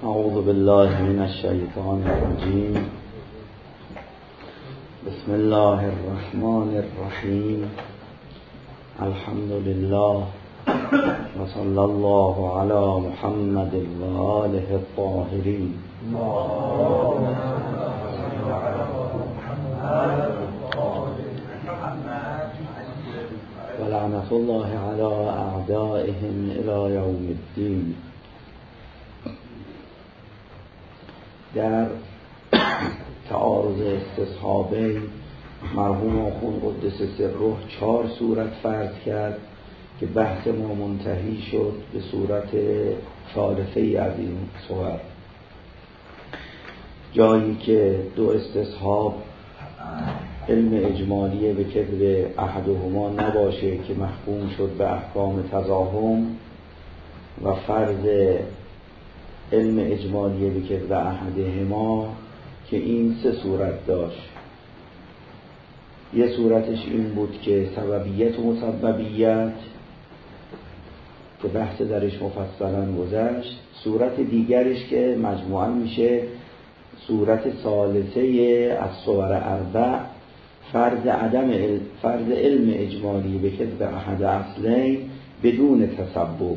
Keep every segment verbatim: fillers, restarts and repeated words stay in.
اعوذ بالله من الشیطان الرجیم. بسم الله الرحمن الرحیم. الحمد لله و صلی الله علی محمد و آله الطاهرین. و لعنت الله علی اعدائهم الی یوم الدین. در تعارض استصحابین مرحوم آخوند قدس سره چهار صورت فرض کرد که بحث ما منتهی شد به صورت ثالثه از این صور، جایی که دو استصحاب علم اجمالی به کذب احدهما نباشه که محکوم شد به احکام تزاحم، و فرض علم اجمالی به کذب احدهما که این سه صورت داشت. یه صورتش این بود که سببیت و مسببیت که بحث درش مفصلا گذشت. صورت دیگرش که مجموعا میشه صورت ثالثه از صور اربع، فرض عدم علم، فرض علم اجمالی به کذب احد اصلین بدون تسبب،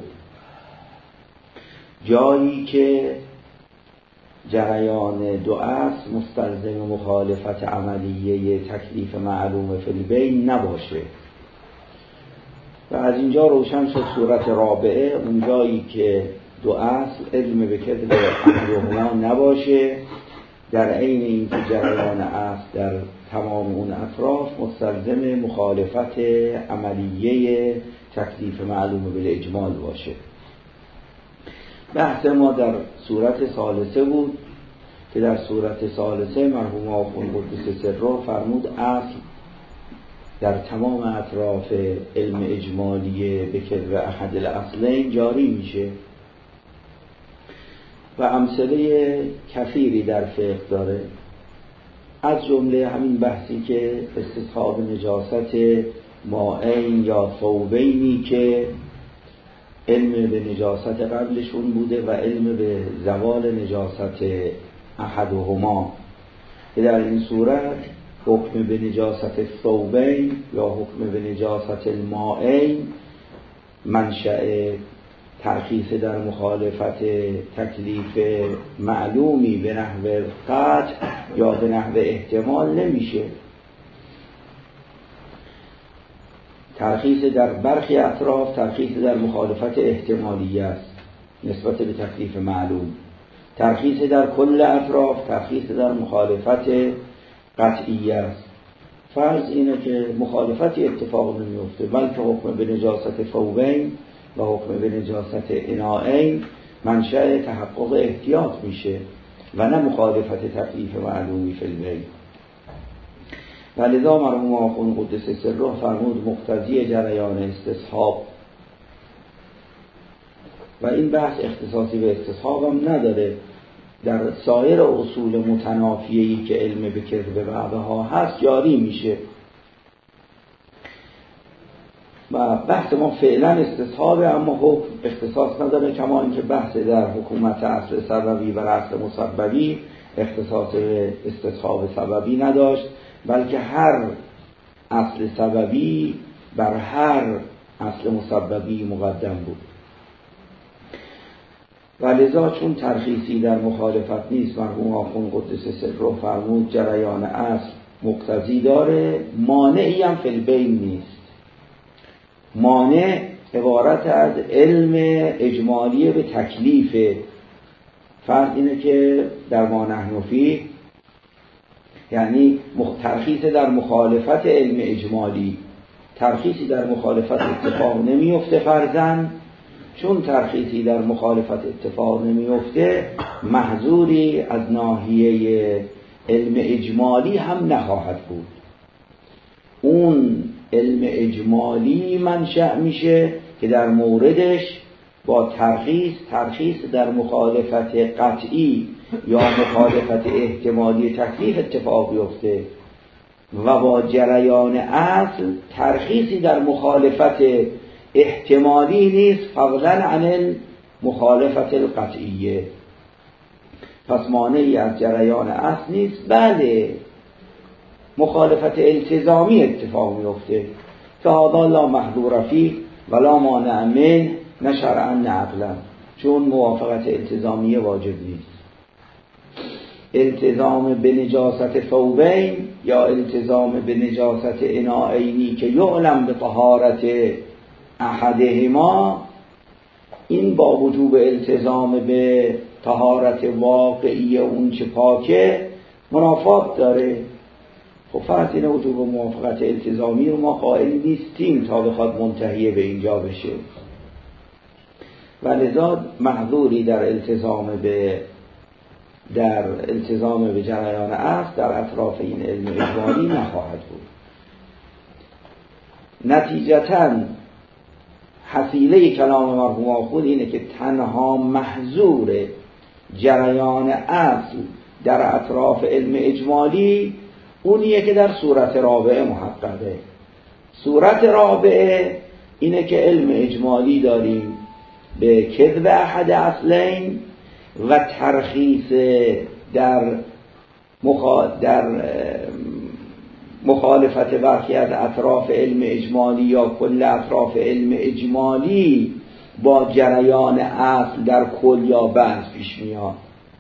جایی که جریان دو اصل مستلزم مخالفت عملیه تکلیف معلوم فی البین نباشه. و از اینجا روشن شد صورت رابعه، اون جایی که دو اصل علم به کذب احدهما نباشه، در عین اینکه جریان اصل در تمام اون اطراف مستلزم مخالفت عملیه تکلیف معلوم بالاجمال باشه. بحث ما در صورت ثالثه بود که در صورت ثالثه مرحوم آخوند قدس سره فرمود اصل در تمام اطراف علم اجمالی به کذب احد الاصلین جاری میشه و امثله کثیری در فقه داره، از جمله همین بحثی که استصحاب نجاست مائین یا ثوبینی که علم به نجاست قبلشون بوده و علم به زوال نجاست احدهما، که در این صورت حکم به نجاست ثوبین یا حکم به نجاست المائین منشأ ترخیص در مخالفت تکلیف معلومی به نحو قطع یا به نحو احتمال نمیشه. ترخیص در برخی اطراف ترخیص در مخالفت احتمالی است نسبت به تکلیف معلوم، ترخیص در کل اطراف ترخیص در مخالفت قطعی است. فرض اینه که مخالفتی اتفاق نمیفته، بلکه حکم به نجاست ثوبین و حکم به نجاست اناءین منشأ تحقق احتیاط میشه و نه مخالفت تکلیف معلومی فی البین. ولذا مرحوم آخوند قدس سره فرمود مقتضی جریان استصحاب، و این بحث اختصاصی به استصحاب هم نداره، در سایر اصول متنافیه‌ای که علم به کذب بعضها هست جاری میشه. و بحث ما فعلا استصحابه، اما حکم اختصاص نداره، کما اینکه بحث در حکومت اصل سببی و اصل مسببی اختصاص به استصحاب سببی نداشت، بلکه هر اصل سببی بر هر اصل مسببی مقدم بود. ولذا چون ترخیصی در مخالفت نیست، مرحوم آخوند قدس سره فرمود جریان اصل مقتضی داره، مانعی هم فی البین نیست. مانع عبارت از علم اجمالی به تکلیف. فرض اینه که در ما نحن فیه یعنی ترخیص در مخالفت علم اجمالی، ترخیصی در مخالفت اتفاق نمیفته فرضاً، چون ترخیصی در مخالفت اتفاق نمیفته محظوری از ناحیه علم اجمالی هم نخواهد بود. اون علم اجمالی منشأ میشه که در موردش با ترخیص ترخیص در مخالفت قطعی یا مخالفت احتمالی تکلیف اتفاق بیفته، و با جریان اصل ترخیصی در مخالفت احتمالی نیست فضلا عن مخالفت القطعیه. پس مانعی از جریان اصل نیست. بله مخالفت التزامی اتفاق میفته که هذا لا محظور فیه ولا مانع منه نه شرعا نه عقلا، چون موافقت التزامیه واجب نیست. التزام به نجاست ثوبین یا التزام به نجاست اناءینی که یعلم به طهارت احدهما، این با وجوب التزام به طهارت واقعی اون چه پاکه منافات داره. خب فرض این وجوب موافقت التزامی رو ما قائل نیستیم تا بخواد منتهی به اینجا بشه، ولذا معذوری در التزام به در التزام به جریان اصل در اطراف این علم اجمالی نخواهد بود. نتیجتاً حصیله کلام مرحوم آخوند اینه که تنها محظور جریان اصل در اطراف علم اجمالی اونیه که در صورت رابعه محققه. صورت رابعه اینه که علم اجمالی داریم به کذب احد اصلین و ترخیص در مخالفت در مخالفت برخی از اطراف علم اجمالی یا کل اطراف علم اجمالی با جریان اصل در کل یا بعض پیش میاد.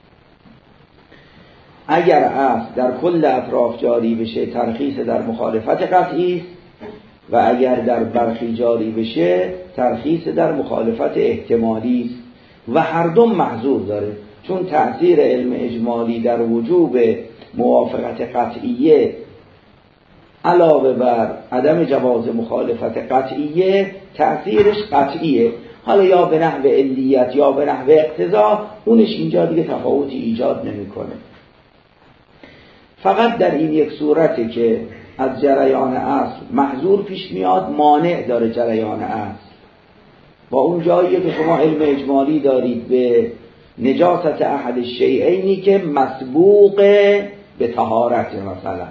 اگر اصل در کل اطراف جاری بشه ترخیص در مخالفت قطعی است و اگر در برخی جاری بشه ترخیص در مخالفت احتمالی است و هر دو محظور داره، چون تأثیر علم اجمالی در وجوب موافقت قطعیه علاوه بر عدم جواز مخالفت قطعیه تأثیرش قطعیه، حالا یا به نحو علیت یا به نحو اقتضا، اونش اینجا دیگه تفاوتی ایجاد نمیکنه. فقط در این یک صورتی که از جریان اصل محظور پیش میاد مانع داره جریان اصل، با اون جایی که شما علم اجمالی دارید به نجاست احد الشیئینی که مسبوق به طهارت، مثلا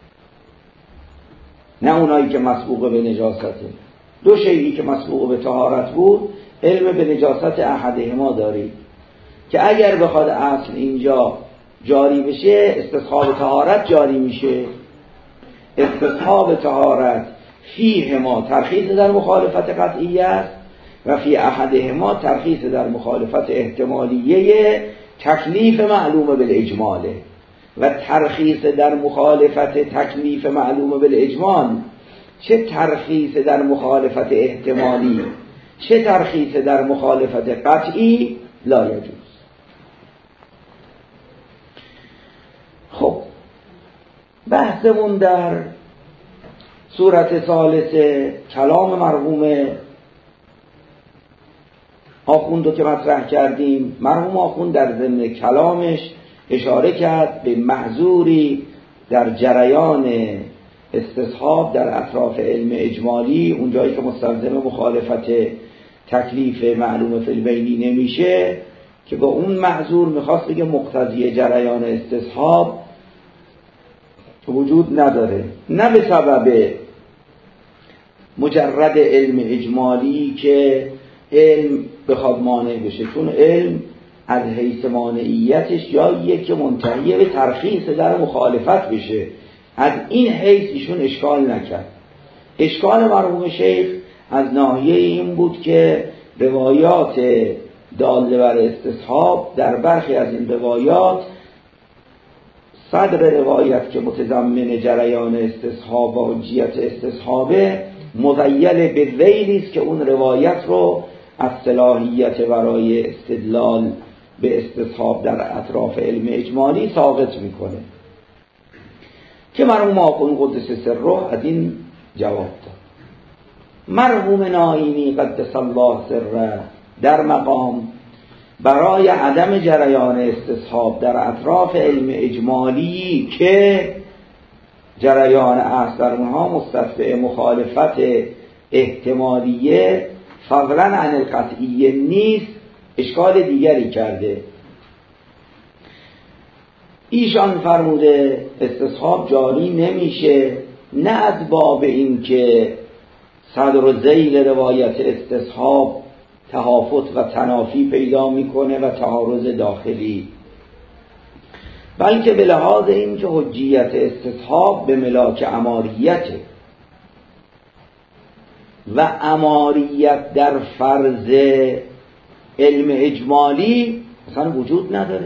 نه اونایی که مسبوق به نجاسته، دو شیئی که مسبوق به طهارت بود علم به نجاست احدهما دارید که اگر بخواد اصل اینجا جاری بشه استصحاب طهارت جاری میشه. استصحاب طهارت فیهما ترخیص در مخالفت قطعیه است و فی احدهما ترخیص در مخالفت احتمالیه تکلیف معلوم بالاجماله. و ترخیص در مخالفت تکلیف معلوم بالاجمال، چه ترخیص در مخالفت احتمالی چه ترخیص در مخالفت قطعی لا یجوز. خب بحثمون در صورت ثالثه کلام مرحوم آخوند که مطرح کردیم. مرحوم آخوند در ضمن کلامش اشاره کرد به محظوری در جریان استصحاب در اطراف علم اجمالی، اون جایی که مستلزم مخالفت تکلیف معلوم فی البینی نمیشه، که با اون محظور میخواست بگه مقتضی جریان استصحاب وجود نداره، نه به سبب مجرد علم اجمالی که علم بخواد مانع بشه، چون علم از حیث مانعیتش جاییه که منتهی به ترخیص در مخالفت بشه. از این حیث ایشون اشکال نکرد. اشکال مرحوم شیخ از ناحیه این بود که روایات داله بر استصحاب در برخی از این روایات صدر روایت که متضمن جریان استصحاب و حجیت استصحابه مذیل به ذیلی است که اون روایت رو از صلاحیت برای استدلال به استصحاب در اطراف علم اجمالی ساقط میکنه، که مرحوم آخوند قدس سره از این جواب داد. مرحوم نائینی قدس الله سره در مقام برای عدم جریان استصحاب در اطراف علم اجمالی که جریان اصل در اونها مستدفع مخالفت احتمالیه فضلا عن القطعیه نیست، اشکال دیگری کرده. ایشان فرموده استصحاب جاری نمیشه، نه از باب این که صدر و ذیل روایت استصحاب تهافت و تنافی پیدا میکنه و تعارض داخلی، بلکه به لحاظ این که حجیت استصحاب به ملاک اماریته و اماریت در فرض علم اجمالی اصلا وجود نداره.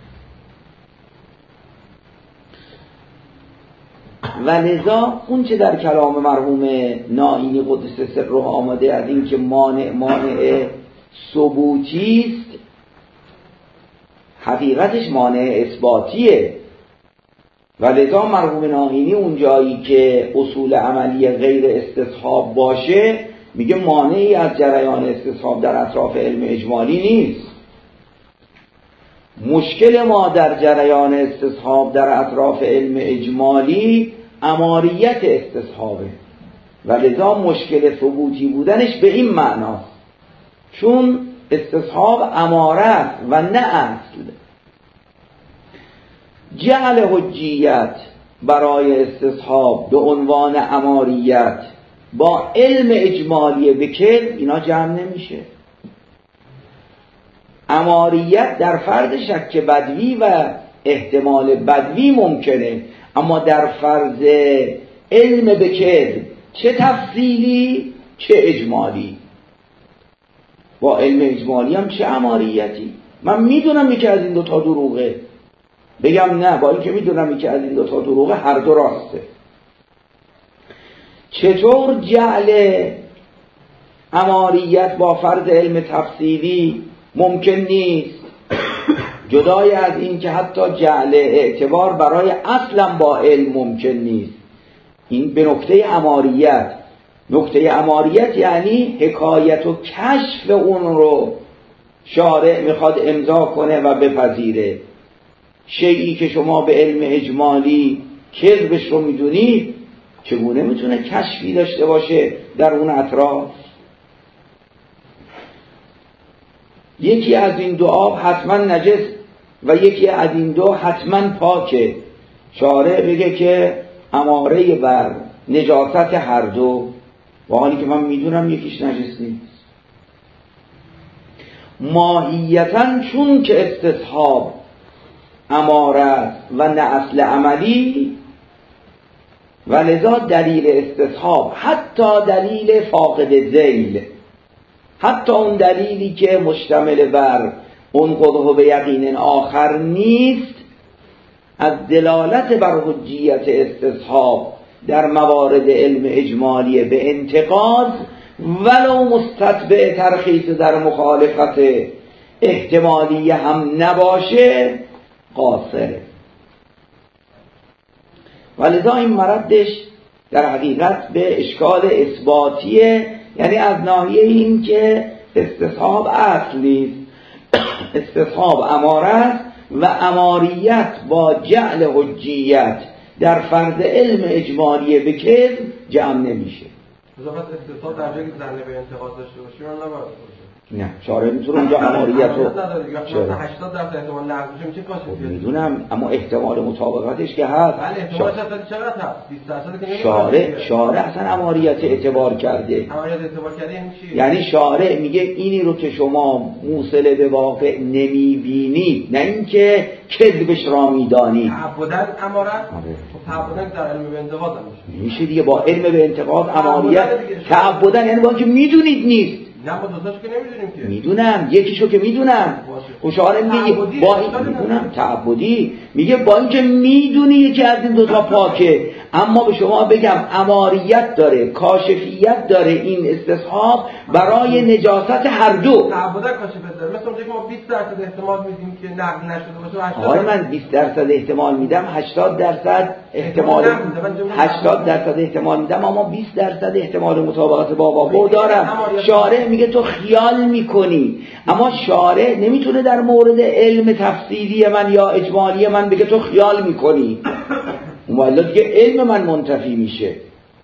و لذا اون چه در کلام مرحوم نائینی قدس سره آمده از این که مانع مانع ثبوتی است، حقیقتش مانع اثباتیه. و لذا مرحوم نائینی اون جایی که اصول عملی غیر استصحاب باشه میگه مانعی از جریان استصحاب در اطراف علم اجمالی نیست. مشکل ما در جریان استصحاب در اطراف علم اجمالی اماریت استصحابه و لذا مشکل ثبوتی بودنش به این معناست، چون استصحاب اماره است و نه اصل. جعل حجیت برای استصحاب به عنوان اماریت با علم اجمالی بکر اینا جمع نمیشه. اماریت در فرض شک بدوی و احتمال بدوی ممکنه، اما در فرض علم بکر چه تفصیلی چه اجمالی. با علم اجمالی هم چه اماریتی. من میدونم یکی از این دوتا دروغه، بگم نه با این که میدونم یکی از این دوتا دروغه هر دو راسته. چطور جعل اماریت با فرض علم تفصیلی ممکن نیست؟ جدای از این که حتی جعل اعتبار برای اصلا با علم ممکن نیست. این به نکته اماریت. نکته اماریت یعنی حکایت و کشف اون رو شارع میخواد امضا کنه و بپذیره. شیئی که شما به علم اجمالی کذبش رو میدونید چگونه میتونه کشفی داشته باشه در اون اطراف؟ یکی از این دو آب حتما نجس و یکی از این دو حتما پاکه. شارع بگه که اماره بر نجاست هر دو، با حالی که من میدونم یکیش نجس نیست. ماهیتاً چون که استصحاب اماره و نه اصل عملی، و لذا دلیل استصحاب حتی دلیل فاقد ذیل، حتی اون دلیلی که مشتمل بر اون قطع به یقین آخر نیست، از دلالت بر حجیت استصحاب در موارد علم اجمالی به انتقاض ولو مستتبع ترخیص در مخالفت احتمالی هم نباشه قاصره. ولذا این مردش در حقیقت به اشکال اثباتیه، یعنی از ناحیه این که استصحاب اصل نیست، استصحاب اماره است و اماریت با جعل حجیت در فرض علم اجمالی به کذب جمع نمیشه. اضافت استصحاب در جایی که زنده به انتقاد داشته باشه اون نباید باشه. نه شارع میتونه اونجا اماریت رو چرا هشتاد درصد احتمال نقض میشه کاشف میدونم، اما احتمال مطابقتش که هست. بله احتمال چقدر هست؟ بیست درصد که نمیشه. شارع شارع اصلا اماریت اعتبار کرده. اماریت اعتبار کرده یعنی چی؟ یعنی شارع میگه اینی رو که شما موصل به واقع نمیبینی، نه اینکه کذبش را میدانی. تعبداً اماره؟ تعبداً در علم به انتقاد نمیشه. میشه دیگه با علم به انتقاد اماریت تعبداً یعنی با اینکه میدونید نیست. نه با دوتاشو که نمیدونیم که. میدونم یکیشو که میدونم. خوشحاله میگه با این میدونم تعبدی، میگه با اینکه میدونی یکی از این دوتا پاکه، اما به شما بگم اماریت داره، کاشفیت داره این استصحاب برای نجاست هر دو. تعبدا کاشفیت داره. مثلا اونجایی که ما بیست درصد احتمال میدیم که نقل نشده باشه هشتاد. آره من بیست درصد احتمال میدم، هشتاد درصد احتمال هشتاد درصد احتمال میدم، اما بیست درصد احتمال مطابقت با واقع دارم. شارع میگه تو خیال میکنی، اما شارع نمیتونه در مورد علم تفصیلی من یا اجمالی من بگه تو خیال میکنی، اون دیگه علم من منتفی میشه.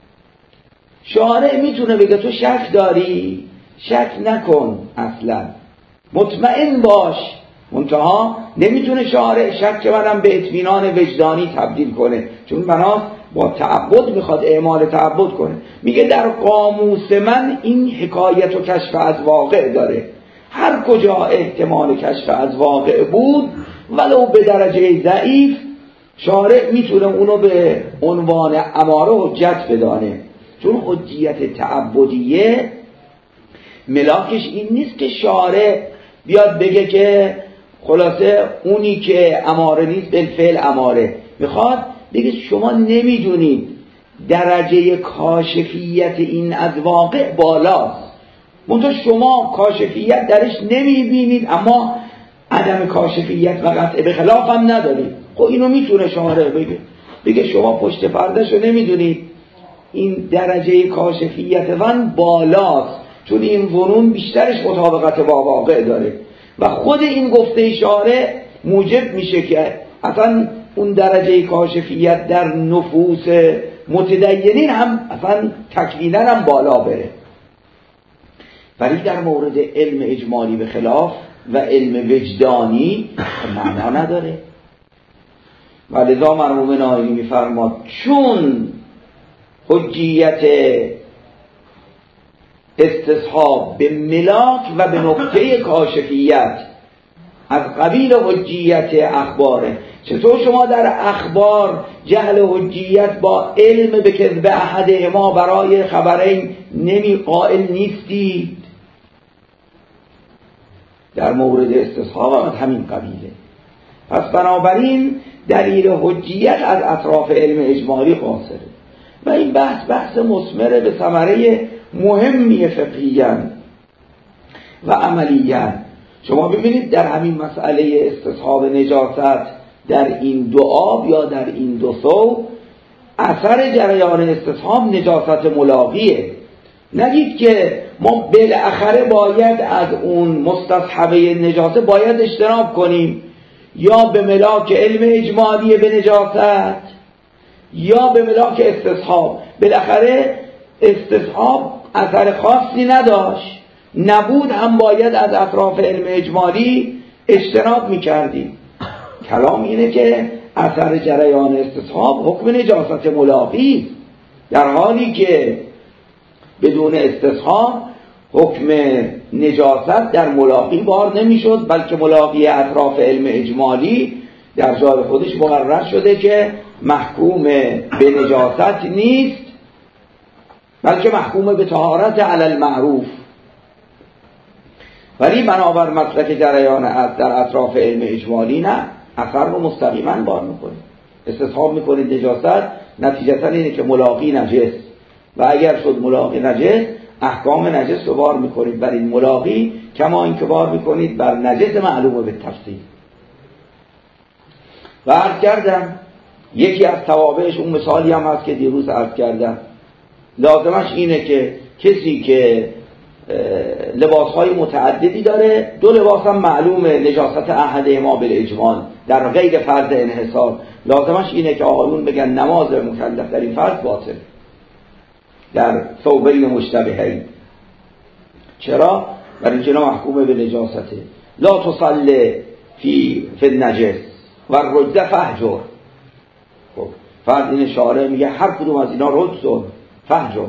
شارع میتونه بگه تو شک داری، شک نکن، اصلا مطمئن باش. منتها نمیتونه شارع شک منم به اطمینان وجدانی تبدیل کنه، چون بناست با تعبد میخواد اعمال تعبد کنه. میگه در قاموس من این حکایت و کشف از واقع داره، هر کجا احتمال کشف از واقع بود ولو به درجه ضعیف شارع میتونه اونو به عنوان اماره حجت بدانه، چون حجیت تعبدیه ملاکش این نیست که شارع بیاد بگه که خلاصه اونی که اماره نیست بالفعل اماره، میخواد بگه شما نمیدونید درجه کاشفیت این از واقع بالاست، منتها شما کاشفیت درش نمیبینید اما عدم کاشفیت و قطع به خلاف هم ندارید. خب اینو میتونه شارع بگه بگه شما پشت پردهشو نمیدونید، این درجه کاشفیت من بالاست چون این ظنون بیشترش مطابقت با واقع داره و خود این گفته شارع موجب میشه که اصلا اون درجه کاشفیت در نفوس متدینین هم اصلا تکوینا هم بالا بره. ولی در مورد علم اجمالی به خلاف و علم وجدانی معنا نداره. و لذا مرحوم نایینی میفرماد چون حجیت استصحاب به ملاک و به نقطه کاشفیت از قبیل حجیت اخباره، چطور شما در اخبار جهل حجیت با علم به کذب احد ما برای خبرین نمی قائل نیستید؟ در مورد استصحاب هم همین قبیله. پس بنابراین دلیل حجیت از اطراف علم اجمالی قاصره و این بحث بحث مثمر به ثمره مهمی فقهیاً و عملیاً. شما ببینید در همین مسئله استصحاب نجاست در این دو آب یا در این دو ثوب اثر جریان استصحاب نجاست ملاقیه. نگید که ما بالاخره باید از اون مستصحبه نجاست باید اجتناب کنیم، یا به ملاک علم اجمالی به نجاست یا به ملاک استصحاب. بالاخره استصحاب اثر خاصی نداشت، نبود هم باید از اطراف علم اجمالی اجتناب میکردیم. کلام اینه که اثر جریان استصحاب حکم نجاست ملاقی، در حالی که بدون استصحاب حکم نجاست در ملاقی بار نمیشد، بلکه ملاقی اطراف علم اجمالی در جای خودش مقرر شده که محکوم به نجاست نیست بلکه محکوم به طهارت علی المعروف. ولی بنابر مسلک جریان در اطراف علم اجمالی نه، اثر رو مستقیما بار میکنه. استصحاب میکنید نجاست، نتیجتا اینه که ملاقی نجس و اگر شد ملاقی نجس احکام نجس رو بار میکنید بر این ملاقی، کما این که بار میکنید بر نجس معلومه به تفصیل. و عرض کردم یکی از توابعش اون مثالی هم هست که دیروز عرض کردم، لازمش اینه که کسی که لباسهای متعددی داره، دو لباس هم معلومه نجاست احد ما بالاجمال در غیر فرض انحصار، لازمش اینه که آقایون بگن نماز مکلف در این فرض باطل در ثوبین مشتبهین. چرا؟ برای اینکه محکومه به نجاسته. لا تصلی فی فی النجس و الرجز فهجر. خب فرض این شارع میگه هر کدوم از اینا رجز و فهجر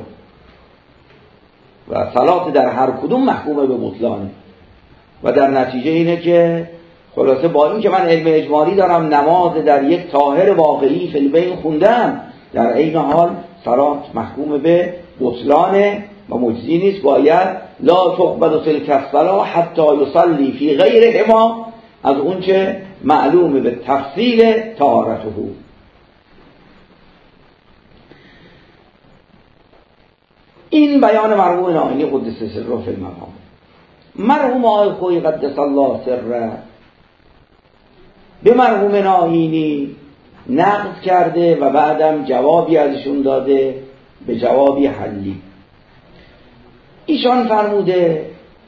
و صلات در هر کدوم محکومه به بطلانه و در نتیجه اینه که خلاصه با این که من علم اجمالی دارم نماز در یک طاهر واقعی فی البین خوندم، در عین حال صلات محکومه به بطلانه و مجزی نیست. باید لا تقبل تلک الصلاة حتی یصلی فی غیرهما، از اون چه معلومه به تفصیل طهارته. این بیان مرحوم نایینی قدس سره فی المقام. مرحوم آقای خویی قدس الله سره به مرحوم نایینی نقد کرده و بعدم جوابی ازشون داده به جوابی حلی. ایشان فرموده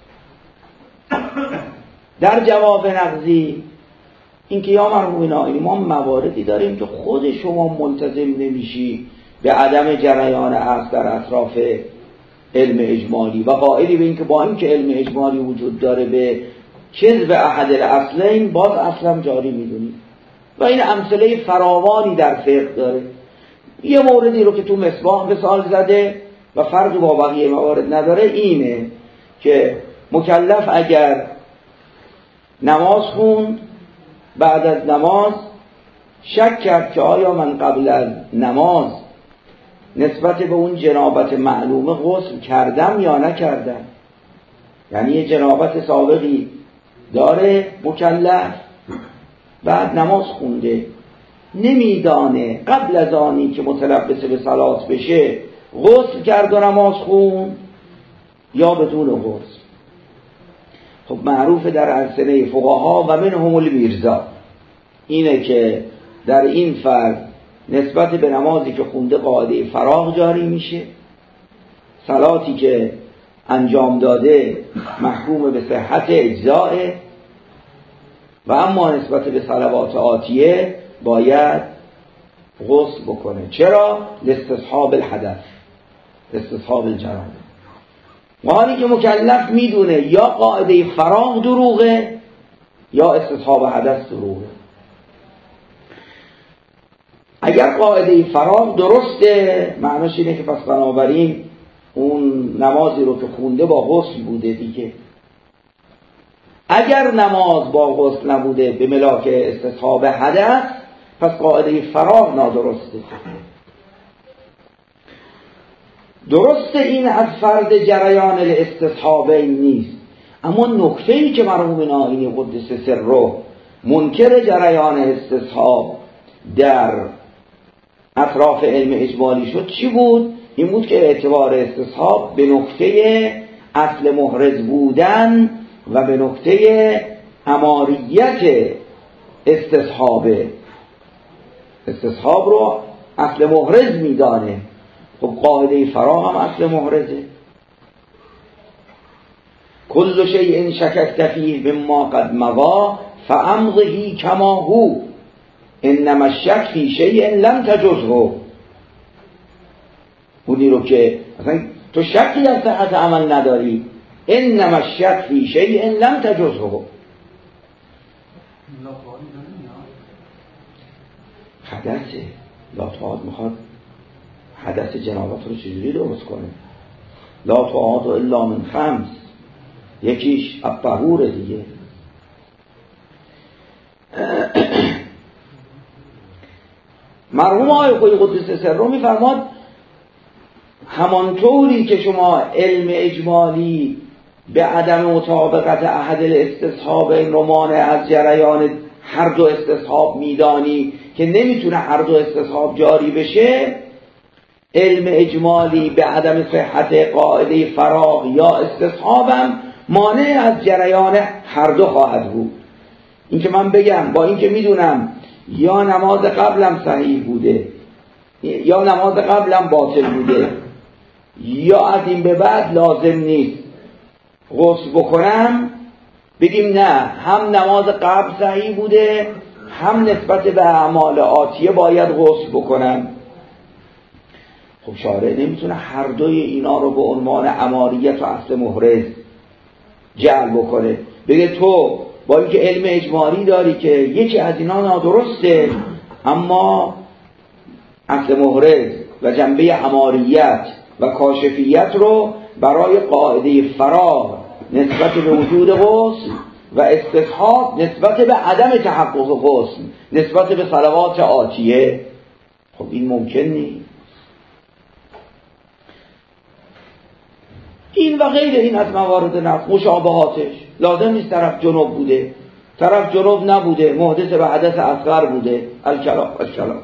در جواب نقضی اینکه یا مرحوم نایینی ما مواردی داریم که خود شما ملتزم نمیشی به عدم جریان عقل در اطراف علم اجمالی و قائلی به اینکه با اینکه علم اجمالی وجود داره به کذب احد الاصلین باز اصلا جاری میدونی و این امثله فراوانی در فقه داره. یه موردی رو که تو مصباح مثال زده و فرق با بقیه موارد نداره اینه که مکلف اگر نماز خوند بعد از نماز شک کرد که آیا من قبل از نماز نسبت به اون جنابت معلومه غسل کردم یا نکردم. یعنی یه جنابت سابقی داره مکلف، بعد نماز خونده، نمیدانه قبل از آنی که متلبس به صلات بشه غسل کرد و نماز خون یا بدون غسل. خب معروف در السنه فقها و منهم المیرزا اینه که در این فرض نسبت به نمازی که خونده قاعده فراغ جاری میشه، صلاتی که انجام داده محکوم به صحت اجزائه، و اما نسبت به صلوات آتیه باید غسل بکنه. چرا؟ لاستصحاب الحدث، استصحاب الجنابه. حالی که مکلف میدونه یا قاعده فراغ دروغه یا استصحاب حدث دروغه. اگر قاعده فراغ درسته معناش اینه که پس بنابراین اون نمازی رو که خونده با غسل بوده دیگه. اگر نماز با غسل نبوده به ملاک استصحاب حدث پس قاعده فراغ نادرسته. درسته این از فرد جریان الاستصحابین نیست، اما نکته‌ای که مرحوم نائینی قدس سره منکر جریان استصحاب در اطراف علم اجمالی شد چی بود؟ این بود که اعتبار استصحاب به نکته اصل محرز بودن و به نکته اماریت استصحابه. استصحاب رو اصل محرز میدانه. خب قاعده فراغ هم اصل محرزه. کل شیء شککت فیه مما قد مضی فامضه کما هو انما الشک فی شیء لم تجزه. اونی رو که اصلا تو شکی از صحت عمل نداری، انما الشک فی شیء لم تجزه. حدثه لا تعاد میخواد حدث جنابت رو چجوری درست کنه؟ لا تعاد الا من خمس، یکیش الطهور دیگه. مرحوم آقای خود قدس سره میفرماد همانطوری که شما علم اجمالی به عدم مطابقت احد الاستصحاب این رو مانع از جریان هر دو استصحاب میدانی که نمیتونه هر دو استصحاب جاری بشه، علم اجمالی به عدم صحت قاعده فراغ یا استصحابم مانع از جریان هر دو خواهد بود. این که من بگم با این که میدونم یا نماز قبلم صحیح بوده یا نماز قبلم باطل بوده یا از این به بعد لازم نیست غسل بکنم، بگیم نه هم نماز قبل صحیح بوده هم نسبت به اعمال آتیه باید غسل بکنم. خب شارع نمیتونه هر دوی اینا رو به عنوان اماریت و اصل محرز جعل بکنه، بگه تو با اینکه علم اجمالی داری که یکی از اینا نادرسته اما اصل محرز و جنبه اماریت و کاشفیت رو برای قاعده فراغ نسبت به وجود غسل و استصحاب نسبت به عدم تحقق غسل نسبت به صلوات آتیه. خب این ممکن نیست. این و غیر این از موارد نقض مشابهاتش لازم نیست طرف جنوب بوده، طرف جنوب نبوده، محدث به حدث اصغر بوده، الکلام الکلام.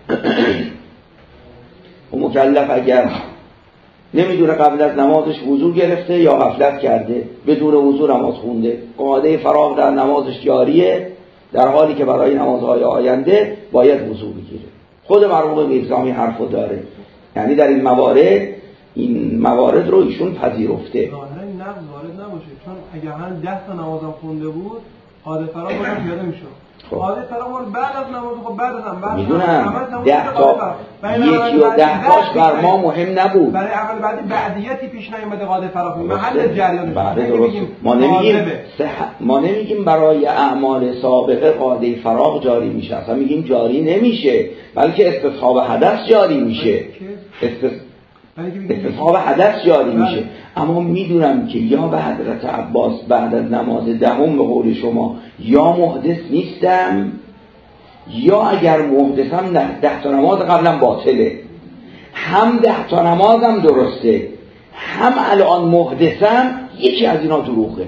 و مکلف اگر نمیدونه قبل از نمازش وضو گرفته یا غفلت کرده بدون وضو نماز خونده، قاعده فراغ در نمازش جاریه، در حالی که برای نمازهای آینده باید وضو بگیره. خود مرحوم میرزا حرفو داره، یعنی در این موارد این موارد رو ایشون پذیرفته. ظاهرا این نقض وارد نباشه، چون اگر هم ده تا نمازم خونده بود قاعده فراغ بودم پیاده میشد. قاعده فراغ بعد از نماز، خب بعد از هم بعد میدونم ده تا یکی و ده تاش بر ما مهم نبود، برای عمل بعدی بعدیتی پیش نیومده قاعده فراغ محل جریانش. بله درست. ما نمیگیم ما نمیگیم برای اعمال سابقه قاعده فراغ جاری میشه، اصلا میگیم جاری نمیشه، بلکه استصحاب حدث جاری میشه. استص... استصحاب حدث جاری میشه. اما میدونم که یا به حضرت عباس بعد از نماز دهم به قول شما یا محدث نیستم، یا اگر محدثم ده, ده تا نماز قبلا باطله، هم ده تا نمازم درسته، هم الان محدثم، یکی از اینا دروغه.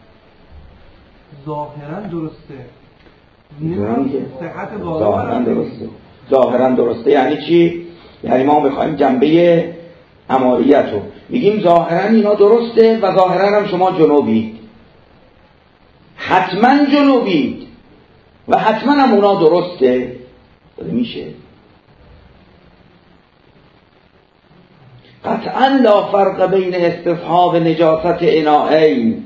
ظاهرا درسته، صحت ظاهرا درسته. ظاهرا درسته یعنی چی؟ یعنی ما میخوایم جنبه عمالیت رو میگیم ظاهرا اینا درسته و ظاهرا هم شما جنوبید، حتما جنوبید و حتما هم اونا درسته. میشه قطعا لا فرق بین استصحاب نجاست اناءین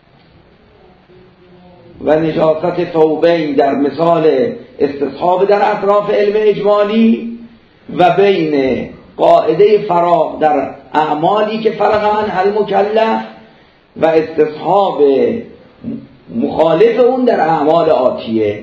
و نجاست ثوبین در مثال استصحاب در اطراف علم اجمالی و بین قاعده فراغ در اعمالی که فرغ عنها المکلف و استصحاب مخالف اون در اعمال آتیه.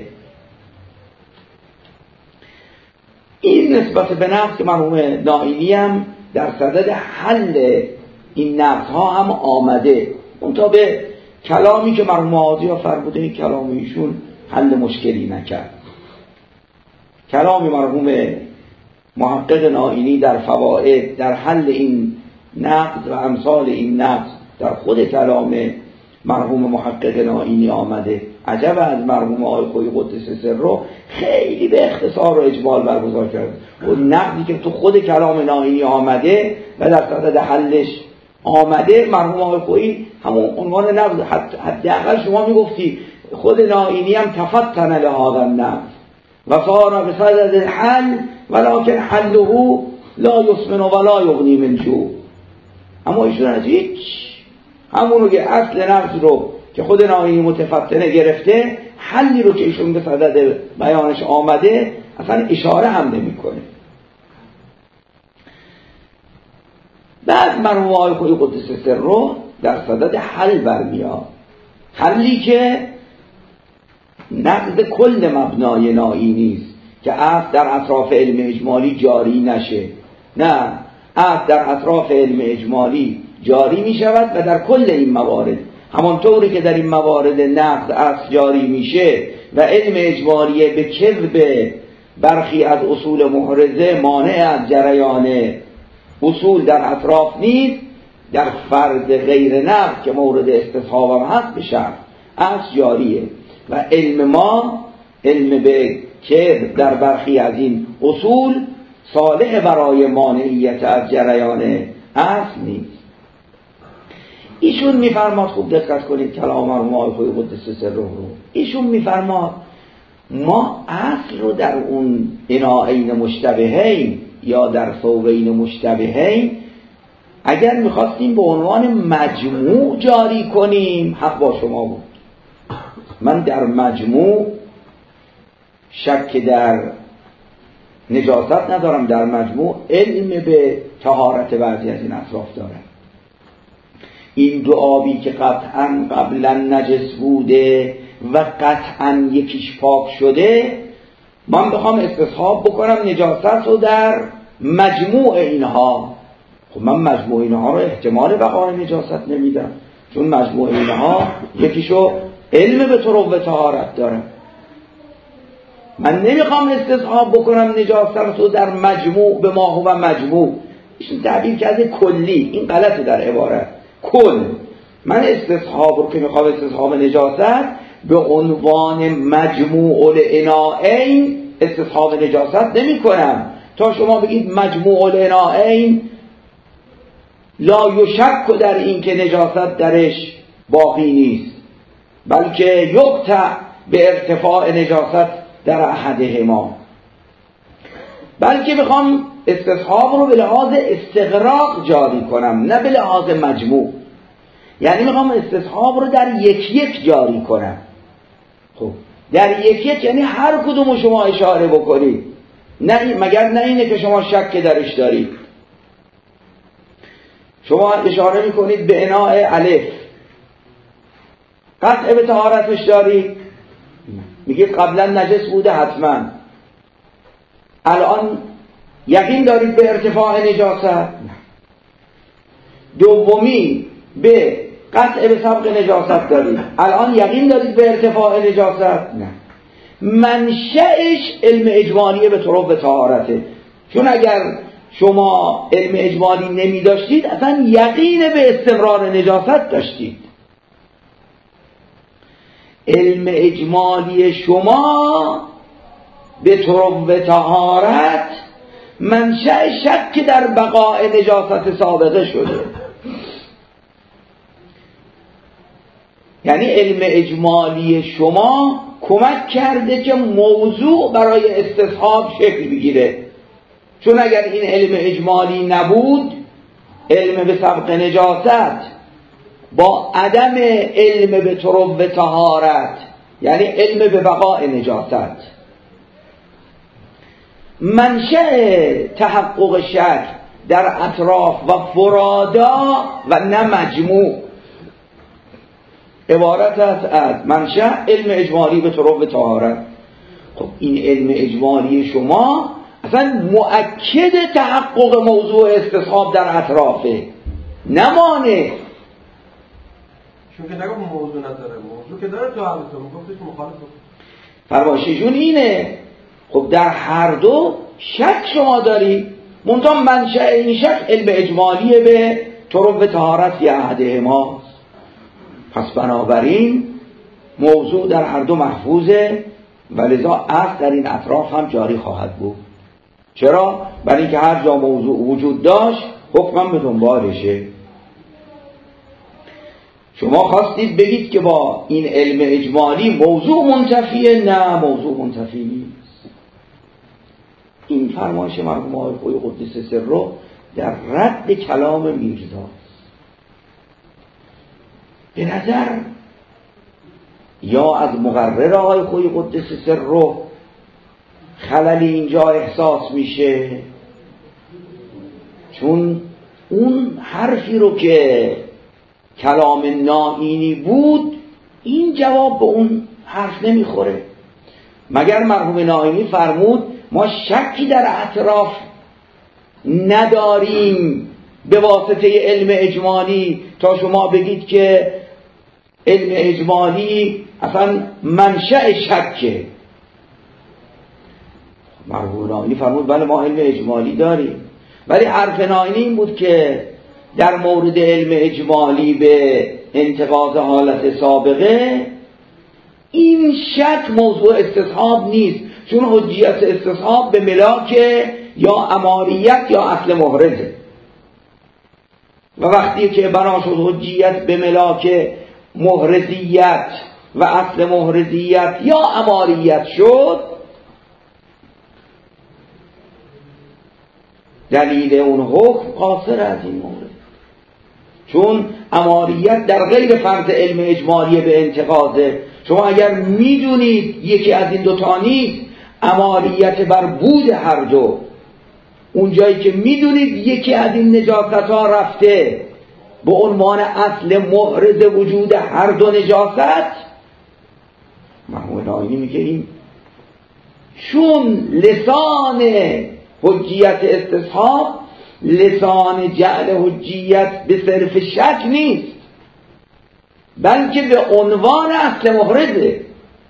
این نسبت به نقص که مرحوم نائینی هم در صدد حل این نقص ها هم آمده، منتها به کلامی که مرحوم عادی ها فرموده این کلام ایشون حل مشکلی نکرد. کلام مرحوم محقق نائینی در فوائد در حل این نقص و امثال این نقص در خود کلام مرحوم محقق نائینی آمده. عجب از مرحوم آقای خویی قدس سره خیلی به اختصار و اجمال برگزار کرد. اون نقدی که تو خود کلام نائینی آمده و در صدد حلش آمده، مرحوم آقای خویی همون عنوان نقد، حداقل شما میگفتی خود نائینی هم تفتن لهذا النقد و صار به صدد الحل ولکن حله لا یسمن ولا یغنی من جوع. اما ایشون از هیچ همونو که اصل نقص رو که خود نائینی متفتنه گرفته، حلی رو که ایشون به صدد بیانش آمده اصلا اشاره هم نمی کنه. بعد مرحوم آقای خویی قدس سره در صدد حل برمیاد، حلی که نقض کل مبنای نائینی است که عقد در اطراف علم اجمالی جاری نشه. نه، عقد در اطراف علم اجمالی جاری می شود و در کل این موارد، همانطوری که در این موارد نقض اصل جاری میشه و علم اجمالی به کذب برخی از اصول محرزه مانع از جریان اصول در اطراف نیست، در فرد غیر نقض که مورد استصحاب هم هست به شرط اصل جاریه و علم ما علم به کذب در برخی از این اصول صالح برای مانعیت از جریان اصل نیست. ایشون میفرماد، خوب دقت کنید کلام مرحوم آقای خویی قدس سره رو، ایشون میفرماد ما اصل رو در اون اناءین مشتبهین یا در ثوبین مشتبهین اگر میخواستیم به عنوان مجموع جاری کنیم حق با شما بود. من در مجموع شک در نجاست ندارم، در مجموع علم به طهارت بعضی از این اطراف دارم. این دو آبی که قطعا قبلا نجس بوده و قطعا یکیش پاک شده، من بخوام استصحاب بکنم نجاست رو در مجموع اینها، خب من مجموع اینها رو احتمال بقای نجاست نمیدم، چون مجموع اینها یکیشو علم به طرق و طهارت دارم. من نمیخوام استصحاب بکنم نجاست رو در مجموع به ما هو مجموع. این تعبیر کرده کلی، این غلطه در عبارت کل. من استصحاب رو که میخوام استصحاب نجاست به عنوان مجموع الاناءین استصحاب نجاست نمی کنم تا شما بگید مجموع الاناءین لا یشک در این که نجاست درش باقی نیست، بلکه یقطع به ارتفاع نجاست در احدهما، بلکه میخوام استصحاب رو به لحاظ استغراق جاری کنم نه به لحاظ مجموع. یعنی میخوام استصحاب رو در یک یک جاری کنم. خب در یک یک یعنی هر کدوم شما اشاره بکنید، نه مگر نه اینه که شما شک درش دارید. شما اشاره میکنید به اناء الف، قطع به طهارتش دارید، میگید قبلا نجس بوده حتما، الان یقین دارید به ارتفاع نجاست؟ دومی به قطع به سبق نجاست دارید، الان یقین دارید به ارتفاع نجاست؟ نه. منشأش علم اجمالی به طرق طهارته، چون اگر شما علم اجمالی نمی داشتید اصلا یقین به استمرار نجاست داشتید. علم اجمالی شما به طرق طهارت منشأ شک در بقاء نجاست سابقه شده. یعنی علم اجمالی شما کمک کرده که موضوع برای استصحاب شکل بگیره، چون اگر این علم اجمالی نبود، علم به سبق نجاست با عدم علم به طرق طهارت یعنی علم به بقاء نجاست، منشأ تحقق شک در اطراف و فرادا و نه مجموع عبارت است از منشأ علم اجمالی به طرق طهارت. خب این علم اجمالی شما اصلا مؤکد تحقق موضوع استصحاب در اطرافه، نمانه. چون که نگم موضوع نداره، موضوع که داره تو حالتون میگفتش مخالف فرمایششون اینه. خب در هر دو شک شما داری، منتها منشأ این شک علم اجمالی به طرق طهارت فی احدهما. پس بنابراین موضوع در هر دو محفوظه و لذا اصل در این اطراف هم جاری خواهد بود. چرا؟ برای اینکه هر جا موضوع وجود داشت حکم به دنبالشه. شما خواستید بگید که با این علم اجمالی موضوع منتفیه، نه موضوع منتفی نیست. این فرمایش مرحوم آقای خویی قدس سره در رد کلام میرزاست. به نظر یا از مقرر آقای خویی قدس سره خللی اینجا احساس میشه، چون اون حرفی رو که کلام نائینی بود این جواب به اون حرف نمیخوره. مگر مرحوم نائینی فرمود ما شکی در اطراف نداریم به واسطه علم اجمالی تا شما بگید که علم اجمالی اصلا منشأ شکه. مرحوم نائینی فرمود بله ما علم اجمالی داریم، ولی حرف نائینی این بود که در مورد علم اجمالی به انتقاض حالت سابقه این شک موضوع استصحاب نیست، چون حجیت استصحاب به ملاک یا اماریت یا اصل محرزه و وقتی که بنا شد حجیت به ملاک محرزیت و اصل محرزیت یا اماریت شد، دلیل اون حکم قاصر از این مورد، چون اماریت در غیر فرض علم اجمالی به انتقاضه. شما اگر میدونید یکی از این دوتا نیست، اماریت بر بود هر دو، اون جایی که میدونید یکی از این نجاست ها رفته به عنوان اصل محرز وجود هر دو نجاست، مرحوم نائینی میگه این چون لسان حجیت استصحاب لسان جعل حجیت به صرف شک نیست، بلکه به عنوان اصل محرزه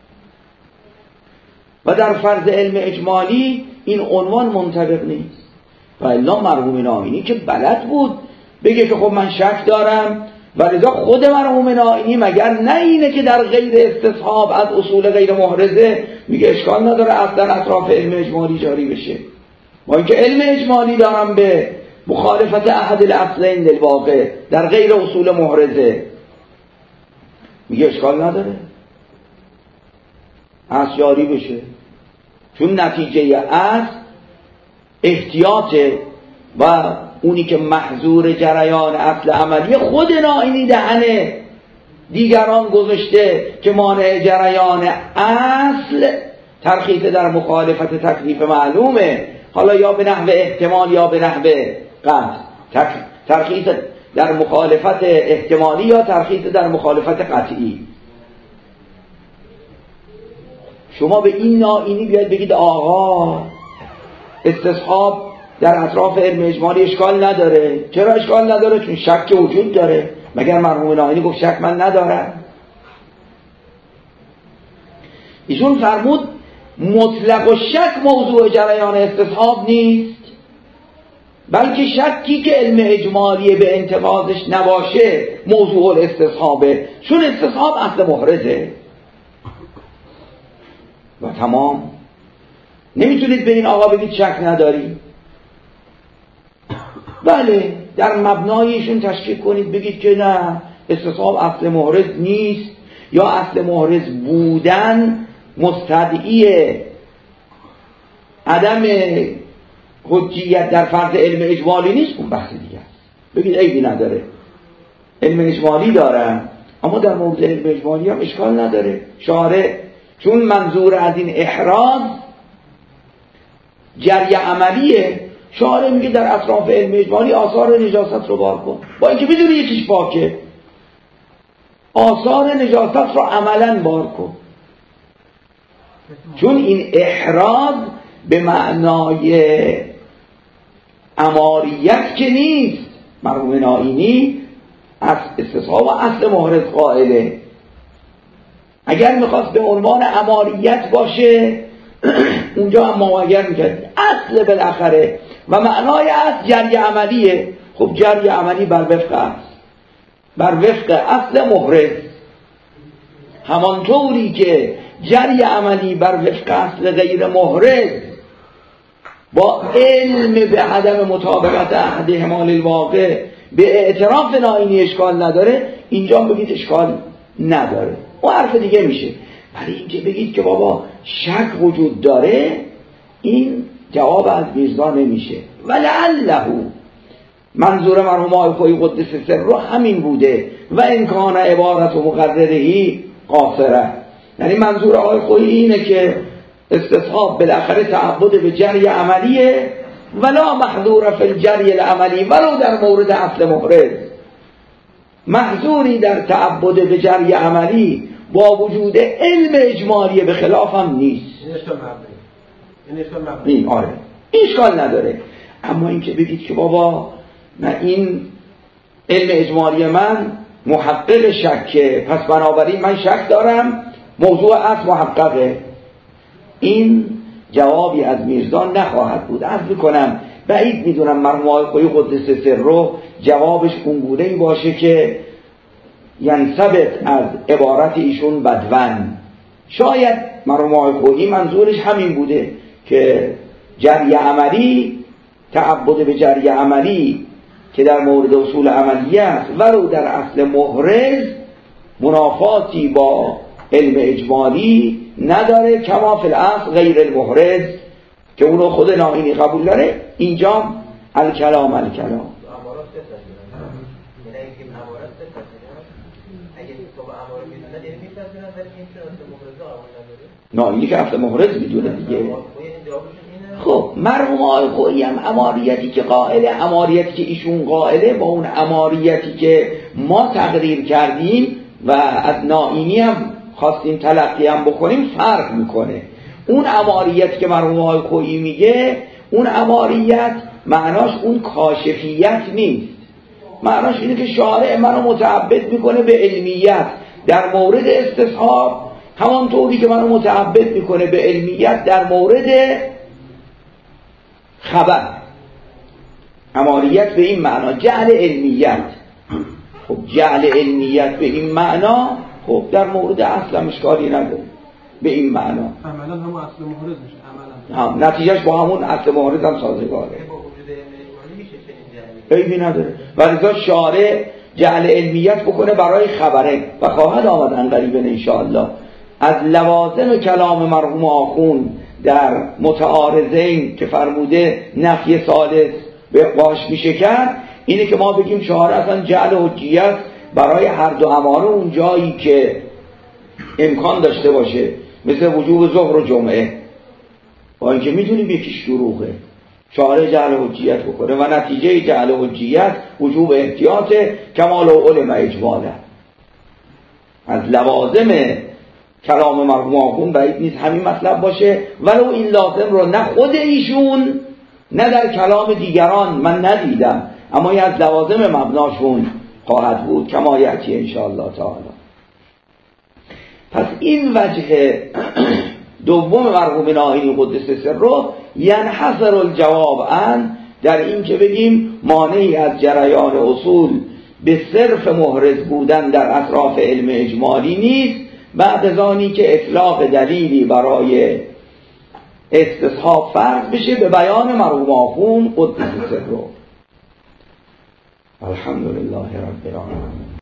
و در فرض علم اجمالی این عنوان منطبق نیست. و الا مرحوم نائینی که بلد بود بگه که خب من شک دارم، و لذا خود مرحوم نائینی مگر نه اینه که در غیر استصحاب از اصول غیر محرزه میگه اشکال نداره اصلا اطراف علم اجمالی جاری بشه، با اینکه علم اجمالی دارم به مخالفت احد الاصلین در واقع در غیر اصول محرزه، میگه اشکال نداره اصل جاری بشه، چون نتیجه اصل احتیاطه و اونی که محظور جریان اصل عملی خود نائینی دهنه دیگران گذاشته که مانع جریان اصل ترخیص در مخالفت تکلیف معلومه، حالا یا به نحو احتمال یا به نحو قطع، ترخیص در مخالفت احتمالی یا ترخیص در مخالفت قطعی. شما به این نائینی بیاید بگید آقا استصحاب در اطراف علم اجمالی اشکال نداره. چرا اشکال نداره؟ چون شک وجود داره. مگر مرحوم ناینی گفت شک من ندارم؟ ایشون فرمود مطلق و شک موضوع جریان استصحاب نیست، بلکه شکی که علم اجمالی به انتقاضش نباشه موضوع الاستصحابه، چون استصحاب اصل محرزه و تمام. نمیتونید به این آقا بگید شک نداری. بله در مبنایشون تشکیک کنید بگید که نه استصحاب اصل محرز نیست، یا اصل محرز بودن مستدعی عدم حجیت در فرض علم اجمالی نیست، اون بحث دیگه است. بگید عیبی نداره، علم اجمالی دارم، اما در مورد علم اجمالی هم اشکال نداره. شارع چون منظور از این احراز جری عملیه، شارع میگه در اطراف علم اجمالی آثار نجاست رو بار کن، با اینکه بدون یکیش پاکه، آثار نجاست رو عملاً بار کن. چون این احراز به معنای اماریت که نیست. مرحوم ناینی از استصحاب و اصل محرز قائله. اگر میخواست به عنوان اماریت باشه اونجا هم مواگر میکرد اصل بالاخره و معنای اصل جری عملیه. خب جری عملی بر وفق اصل، بر وفق اصل محرز، همانطوری که جری عملی بر وفق اصل غیر محرز با علم به عدم مطابقت احد احمال الواقع به اعتراف ناینی اشکال نداره، اینجا بگید اشکال نداره، اون حرف دیگه میشه. ولی اینکه بگید که بابا شک وجود داره، این جواب از میرزا نمیشه. ولعله منظور مرحوم آقای خویی قدس سره همین بوده و امکان عبارت و مقررهی قاصره. یعنی منظور آقای خویی اینه که استصحاب بالاخره تعبد به جری عملیه ولا محظور فی الجری العملی، ولو در مورد اصل محرز محظوری در تعبد به جری عملی با وجود علم اجمالی به خلاف هم نیست. این اشکال مبنی، این اشکال مبنی. این آره این اشکال نداره. اما این که بگید که بابا نه این علم اجمالی من محقق شکه، پس بنابراین من شک دارم، موضوع اصل محققه، این جوابی از میرزا نخواهد بود. عرض میکنم بعید میدونم مرحوم آقای خویی قدس سره جوابش اونگونه‌ای باشه که ینثبت از عبارت ایشون بدون. شاید مرحوم آقای خویی منظورش همین بوده که جری عملی، تعبد به جری عملی که در مورد اصول عملیه است ولو در اصل محرز منافاتی با علم اجمالی نداره، کما فی الاصل غیر المحرز که اونو خود ناینی قبول داره. اینجا الکلام الکلام ناینی که اصل محرز میدونه دیگه. خب مرحوم آقای خویی هم اماریتی که قائله، اماریتی که ایشون قائله با اون اماریتی که ما تقریر کردیم و از ناینی هم خواستیم تلقی هم بکنیم فرق میکنه. اون اماریت که مرحوم آقای خویی میگه، اون اماریت معناش اون کاشفیت نیست، معناش اینه که شارع منو متعبد میکنه به علمیت در مورد استصحاب، همانطوری که منو متعبد میکنه به علمیت در مورد خبر. اماریت به این معنا جعل علمیت. خب جعل علمیت به این معنا، خب در مورد اصلا اشکالی نداره به این معنا. عملا هم اصل محرز میشه، عملا هم نتیجهش با همون اصل محرز هم سازگاره، عیبی نداره. ولذا شارع جعل علمیت بکنه برای خبره و خواهد آمد انقریبا انشاءالله از لوازم کلام مرحوم آخون در متعارضین که فرموده نفی ثالث به باش میشه کرد، اینه که ما بگیم شارع اصلا جعل حجیت برای هر دو اماره اون جایی که امکان داشته باشه، مثل وجوب ظهر و جمعه، با اینکه میدونیم یکیش دروغه، شارع جعل حجیت بکنه و نتیجه جعل حجیت وجوب احتیاط کمال و علم اجماله. از لوازم کلام مرحوم آخون بعید نیست همین مطلب باشه، ولو این لازم رو نه خود ایشون نه در کلام دیگران من ندیدم، اما یه از لوازم مبناشون خواهد بود کما یأتی ان شاء الله تعالی. پس این وجه دوم مرحوم ناینی قدس سره ینحصر الجواب عن در این که بگیم مانعی از جریان اصول به صرف محرز بودن در اطراف علم اجمالی نیست، بعد از آنی که اطلاق دلیلی برای استصحاب فرض بشه به بیان مرحوم آخوند قدس سره. الحمدلله رب العالمین.